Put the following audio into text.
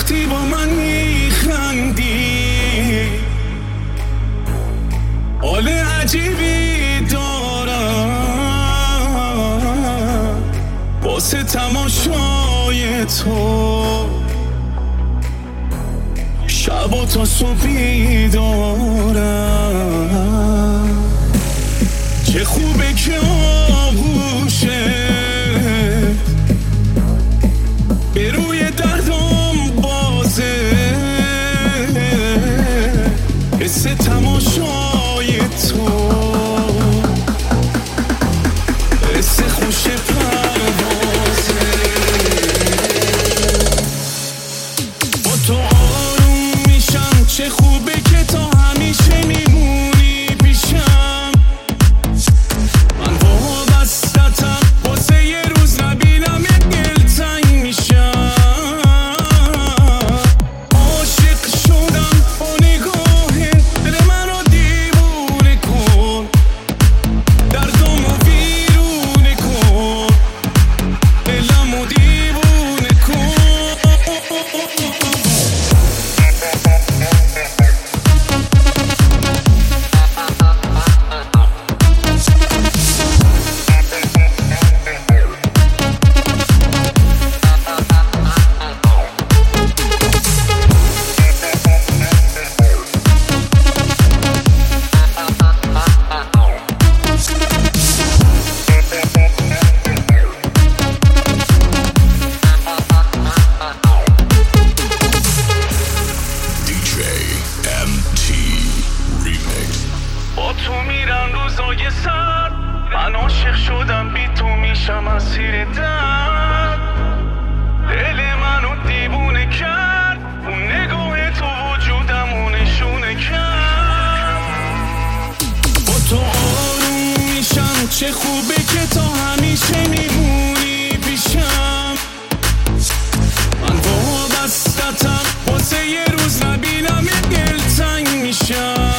وقتی با من میخندی حال عجیبی دارم واسه تماشای تو شب تا صبحی دارم چه خوبه که آغوشه به روی دردم بازه حس تماشای تو حس خوش پروازه با تو آروم میشم چه خوبه که تا همیشه میمونی پیشم من وابستتم واسه یه روز نبینم یه دلتنگ میشم عاشق شدم با نگاهه دل منو دیوونه کن دردمو ویرونه کن دلمو دیوونه کن با تو میرن روزای سر من عاشق شدم بی تو میشم اسیر درد دل منو دیوونه کرد اون نگاه تو وجودمو نشونه کرد با تو آروم میشم چه خوبه که تا همیشه میمونی پیشم من وابستتم واسه یه روز نبینم یه دلتنگ میشم